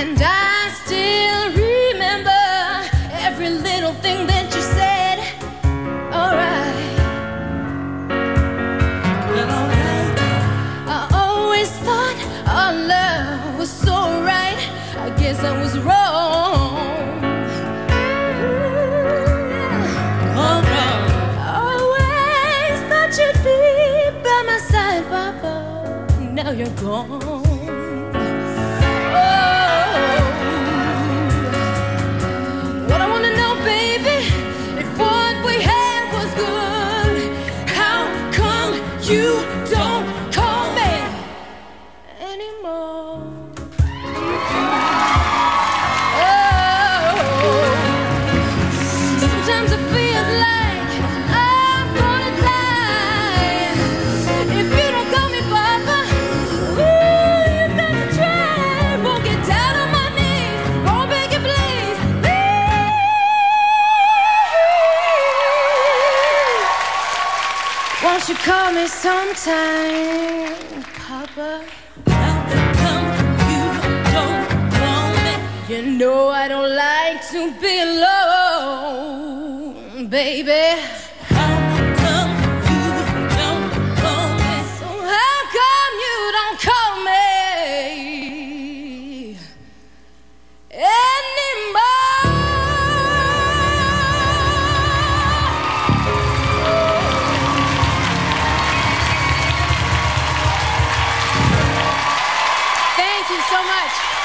And I still remember every little thing that you said. Alright. I always thought our love was so right. I guess I was wrong. Always thought you'd be by my side, Papa. Now you're gone. What I wanna know, baby, if what we had was good, how come you don't call me anymore? Sometimes it feels like I'm gonna die if you don't call me Papa. Ooh, you got to try. Won't get down on my knees. Won't beg you, please. Won't you call me sometime, Papa? How come you don't call me? You know I don't like to be alone, baby. How come you don't call me? So how come you don't call me anymore? Thank you so much.